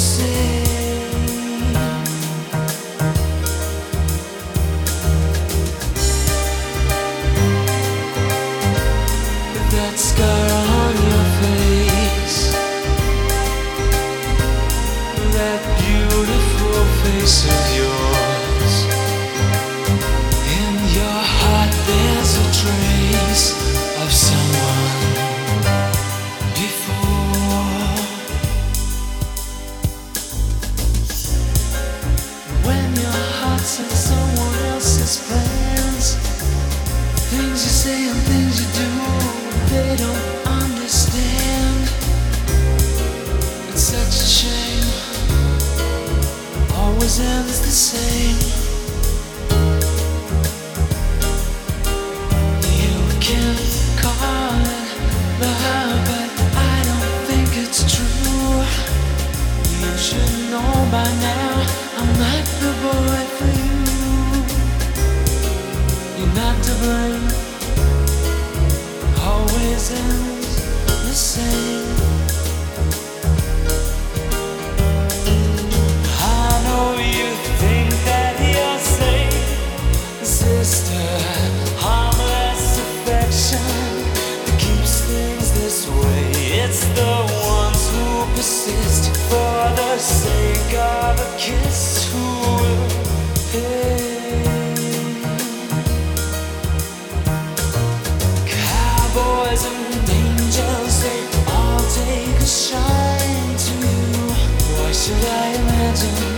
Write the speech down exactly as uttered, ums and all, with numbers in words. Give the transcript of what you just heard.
same. That scar on your face, that beautiful face of yours. In your heart there's a trace of someone before. When your heart's in someone else's plans, things you say and things you do, they don't understand. It's such a shame, always ends the same. You can call it love, but I don't think it's true. You should know by now I'm not the boy for you. You're not to blame, always ends the same. I know you think that you're safe, sister. Harmless affection that keeps things this way. It's the ones who persist for the sake of a kiss who will pay. Cowboys and angels, they all take a shine to you. Why should I imagine